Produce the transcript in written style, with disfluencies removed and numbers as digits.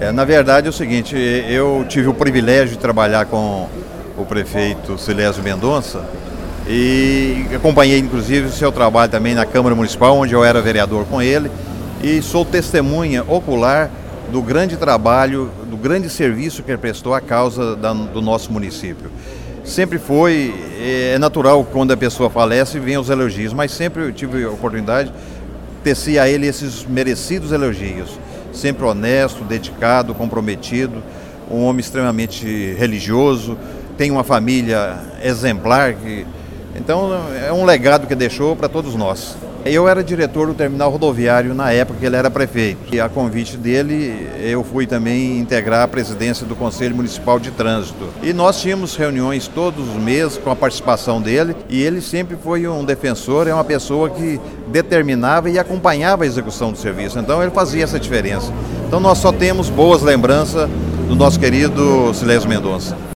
Na verdade é o seguinte, eu tive o privilégio de trabalhar com o prefeito Silésio Mendonça e acompanhei inclusive o seu trabalho também na Câmara Municipal, onde eu era vereador com ele, e sou testemunha ocular do grande trabalho, do grande serviço que ele prestou à causa do nosso município. Sempre foi, é natural quando a pessoa falece vem os elogios, mas sempre eu tive a oportunidade de tecer a ele esses merecidos elogios. Sempre honesto, dedicado, comprometido, um homem extremamente religioso, tem uma família exemplar, então é um legado que deixou para todos nós. Eu era diretor do terminal rodoviário na época que ele era prefeito. E a convite dele, eu fui também integrar a presidência do Conselho Municipal de Trânsito. E nós tínhamos reuniões todos os meses com a participação dele, e ele sempre foi um defensor, é uma pessoa que determinava e acompanhava a execução do serviço. Então ele fazia essa diferença. Então nós só temos boas lembranças do nosso querido Silésio Mendonça.